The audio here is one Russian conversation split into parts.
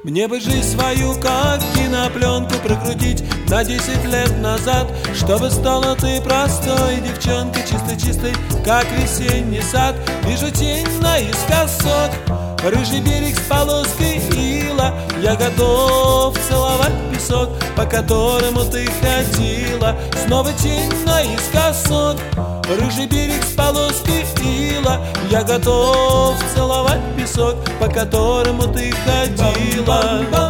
Мне бы жизнь свою, как кинопленку, прокрутить на 10 лет назад, чтобы стала ты простой девчонкой, чистой-чистой, как весенний сад. Вижу тень наискосок, рыжий берег с полоской ила. Я готов целовать песок, по которому ты ходила. Снова тень наискосок, рыжий берег с полоской ила. Я готов целовать песок, по которому ты ходила.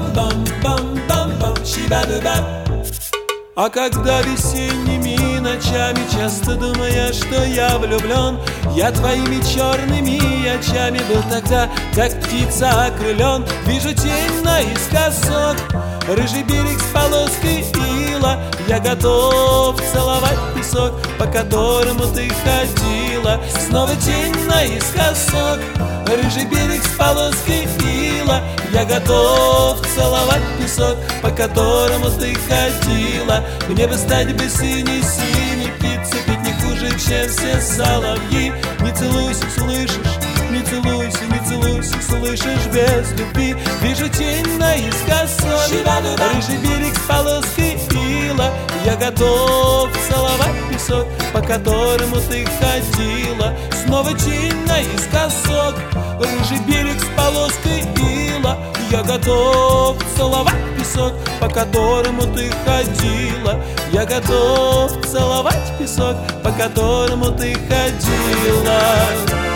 А когда весенними ночами часто думая, что я влюблен, я твоими черными очами был тогда, как птица окрылен. Вижу тень наискосок, рыжий берег с полоской ила. Я готов целовать песок, по которому ты ходила. Снова тень наискосок, рыжий берег с полоской ила. Я готов целовать песок, по которому ты ходила. Мне бы стать бы синей-синей птицей, петь не хуже, чем все соловьи. Не целуйся, слышишь? Не целуйся, не целуйся, слышишь, без любви. Вижу тень наискосок, рыжий берег с полоской ила. Я готов целовать песок, по которому ты ходила. Снова тень наискосок, рыжий берег с полоской ила. Я готов целовать песок, по которому ты ходила. Я готов целовать песок, по которому ты ходила.